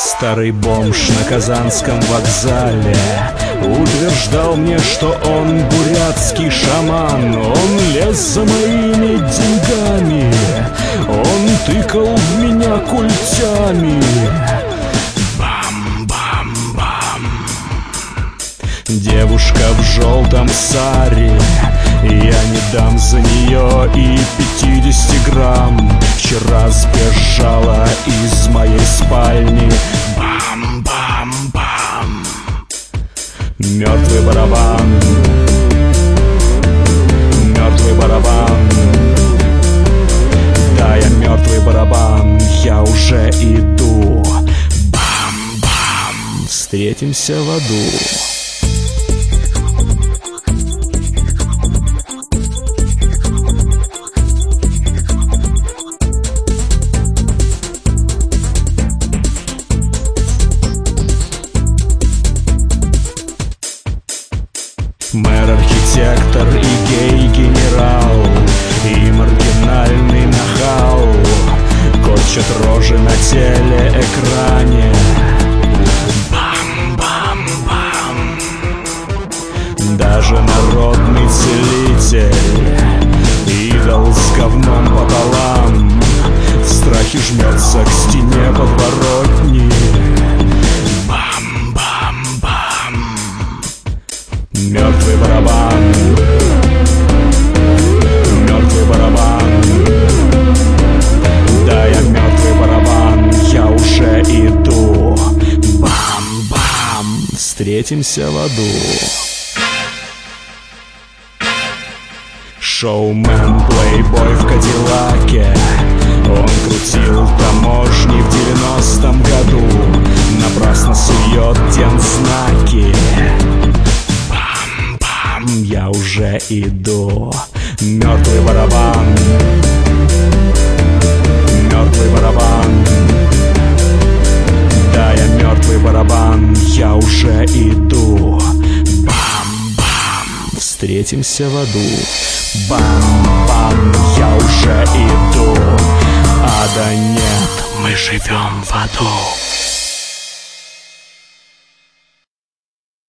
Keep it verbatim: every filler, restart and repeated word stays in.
Старый бомж на Казанском вокзале утверждал мне, что он бурятский шаман. Он лез за моими деньгами, он тыкал в меня культями. Бам-бам-бам. Девушка в желтом саре, я не дам за нее и пятьдесят грамм. Вчера сбежала из моей спальни. Бам-бам-бам. Мертвый барабан, мертвый барабан. Да, я мертвый барабан, я уже иду. Бам-бам. Встретимся в аду. Мэр, архитектор и гей-генерал, и маргинальный нахал корчат рожи на телеэкране. Бам-бам-бам. Даже народный целитель, идол с говном пополам, в страхе жмется к стене подворотни. Мертвый барабан, мертвый барабан. Да, я мертвый барабан, я уже иду. Бам-бам. Встретимся в аду. Шоумен, плейбой в Кадиллаке, он крутил таможни в девяностом году, напрасно сует тензнаки. Я уже иду. Мертвый барабан, мертвый барабан. Да, я мертвый барабан, я уже иду. Бам-бам. Встретимся в аду. Бам-бам. Я уже иду. Ада нет, мы живем в аду.